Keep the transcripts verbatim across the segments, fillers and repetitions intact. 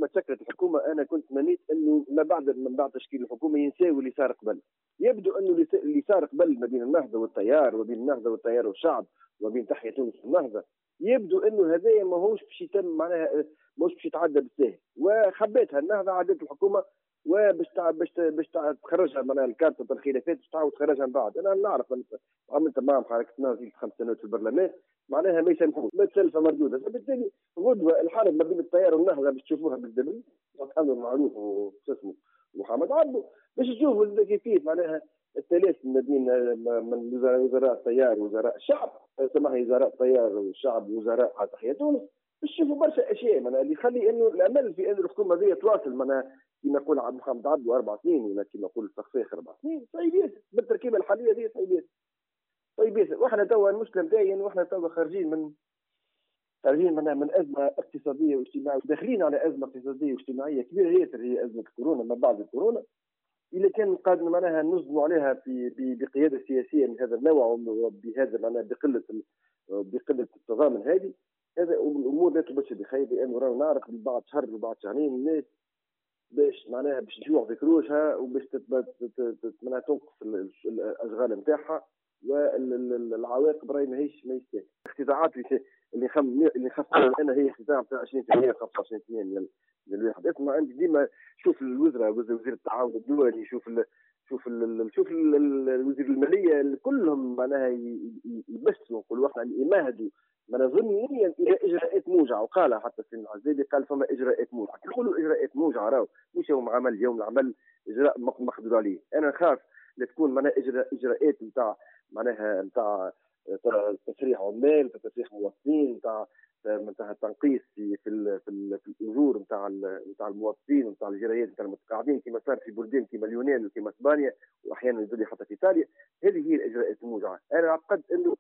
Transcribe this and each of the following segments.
ما تشكلت الحكومه انا كنت تمنيت انه ما بعد من بعد تشكيل الحكومه ينساو اللي صار قبل. يبدو انه اللي صار قبل ما بين النهضه والتيار وبين النهضه والتيار والشعب وبين تحيا تونس والنهضه، يبدو انه هذايا ماهوش باش يتم معناها ماهوش باش يتعدى بالساهل، وخبيتها النهضه عدت الحكومه وباش باش باش تخرجها من الكارتة الخلافات باش تعاود تخرجها من بعد. انا نعرف عملت معهم حركه نازل خمس سنوات في البرلمان معناها ما يسامحوش متسلفه مردوده، فبالتالي غدوه الحرب ما بين التيار والنهضه باش تشوفوها بالدبل، امر معروف وش اسمه محمد عبده باش تشوفوا كيفيه معناها الثلاث ما بين من وزراء التيار ووزراء الشعب، سماها وزراء التيار والشعب ووزراء تحيا تونس، باش تشوفوا برشا اشياء معناها اللي يخلي انه الامل في ان الحكومه هذه تواصل معناها كما يقول عبد محمد عبده اربع سنين ولا كما يقول الفخفاخ اربع سنين صعيب ياسر بالتركيبه الحاليه هذه صعيب ياسر. طيب ياسر واحنا توا المشكله نتاعي انه احنا توا خارجين من خارجين من من ازمه اقتصاديه واجتماعيه وداخلين على ازمه اقتصاديه واجتماعيه كبيره ياسر هي ازمه الكورونا ما بعد الكورونا. اذا كان قاد معناها نصدموا عليها في بقياده سياسيه من هذا النوع وبهذا معناها بقله بقله التضامن هذه، هذا الامور لا تبشر بخير، لانه رانا نعرف بعد شهر وبعد شهرين الناس باش معناها باش تجوع في كروشها وباش معناها تنقص الاشغال نتاعها والعواقب راهي ماهيش ما يستاهل. الاختراعات اللي خم اللي خف انا هي اختراع نتاع عشرين بالمئة خمسة وعشرين بالمئة من من الواحد. اسمع عندي ديما شوف الوزراء وزير التعاون الدولي، شوف ال شوف ال شوف الوزير الماليه كلهم معناها يبشروا نقولوا احنا يمهدوا ما ضمنيا الى اجراءات موجعه، وقالها حتى في العزيزي قال فما اجراءات موجعه. يقولوا اجراءات موجعه راهو مش يوم عمل يوم العمل اجراء مقدور عليه. انا نخاف لا تكون معناها إجراء اجراءات نتاع معناها نتاع تسريح عمال، تسريح موظفين، نتاع نتاع تنقيص في في ال في, ال في الاجور نتاع نتاع الموظفين ونتاع الجرايات نتاع المتقاعدين كما صار في بلدان كما اليونان وكما اسبانيا واحيانا يزيد حتى في ايطاليا. هذه هي الاجراءات الموجعه. انا اعتقد انه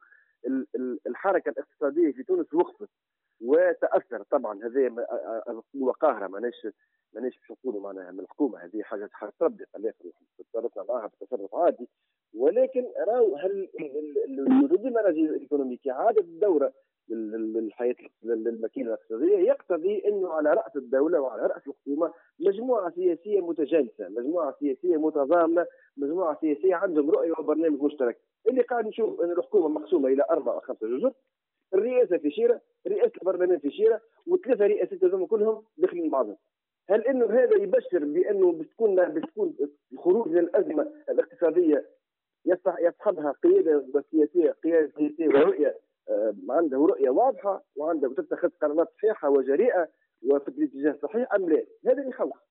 الحركه الاقتصاديه في تونس وقفت وتاثر طبعا. هذه قوه قاهره ماناش ماناش باش نقولوا معناها من الحكومه، هذه حاجه حاجه تربي خلينا تصرفنا معها بتصرف عادي، ولكن راهو هل الوجود المناهج الايكونوميكيه عاده الدوره للحياه للماكينه الاقتصاديه يقتضي انه على راس الدوله وعلى راس الحكومه مجموعه سياسيه متجانسه، مجموعه سياسيه متضامنه، مجموعه سياسيه عندهم رؤيه وبرنامج مشترك. اللي قاعد نشوف ان الحكومه مقسومه الى اربع او خمسه جزر، الرئاسه في شيره، رئاسه البرلمان في شيره، وثلاثه رئاسات هذوما كلهم داخلين بعضهم. هل انه هذا يبشر بانه بتكون بتكون الخروج من الازمه الاقتصاديه يصحبها قياده سياسيه قياده سياسيه ورؤيه آه عنده رؤيه واضحه وعنده تتخذ قرارات صحيحه وجريئه وفي الاتجاه الصحيح ام لا؟ هذا اللي يخوف.